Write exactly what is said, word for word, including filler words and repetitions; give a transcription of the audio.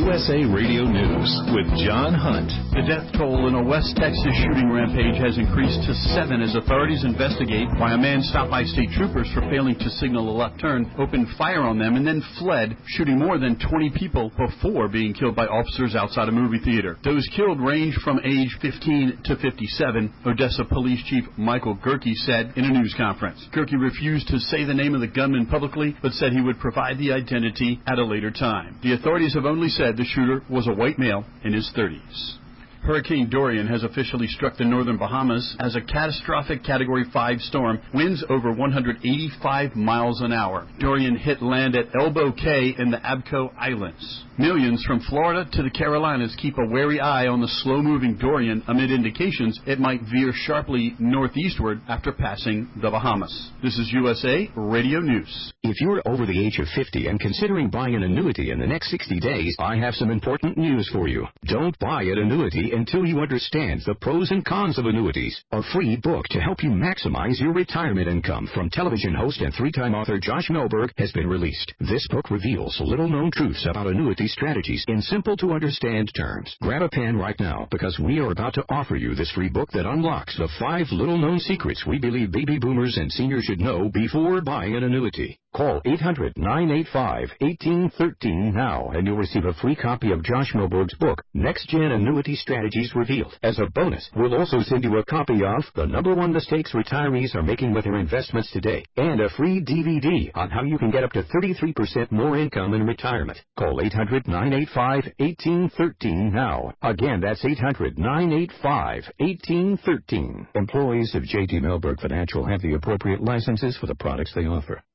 U S A Radio News with John Hunt. The death toll in a West Texas shooting rampage has increased to seven as authorities investigate why a man stopped by state troopers for failing to signal a left turn, opened fire on them, and then fled, shooting more than twenty people before being killed by officers outside a movie theater. Those killed range from age fifteen to fifty-seven, Odessa Police Chief Michael Gerke said in a news conference. Gerke refused to say the name of the gunman publicly, but said he would provide the identity at a later time. The authorities have only said the shooter was a white male in his thirties. Hurricane Dorian has officially struck the northern Bahamas as a catastrophic Category five storm, winds over one hundred eighty-five miles an hour. Dorian hit land at Elbow Cay in the Abaco Islands. Millions from Florida to the Carolinas keep a wary eye on the slow-moving Dorian amid indications it might veer sharply northeastward after passing the Bahamas. This is U S A Radio News. If you're over the age of fifty and considering buying an annuity in the next sixty days, I have some important news for you. Don't buy an annuity until you understand the pros and cons of annuities. A free book to help you maximize your retirement income from television host and three-time author Josh Melberg has been released. This book reveals little-known truths about annuity strategies in simple-to-understand terms. Grab a pen right now because we are about to offer you this free book that unlocks the five little-known secrets we believe baby boomers and seniors should know before buying an annuity. Call eight hundred, nine eight five, one eight one three now and you'll receive a free copy of Josh Melberg's book, Next Gen Annuity Strategies Revealed. As a bonus, we'll also send you a copy of The Number One Mistakes Retirees Are Making with Their Investments Today and a free D V D on how you can get up to thirty-three percent more income in retirement. Call eight hundred, nine eight five, one eight one three now. Again, that's eight hundred, nine eight five, one eight one three. Employees of J T Melberg Financial have the appropriate licenses for the products they offer.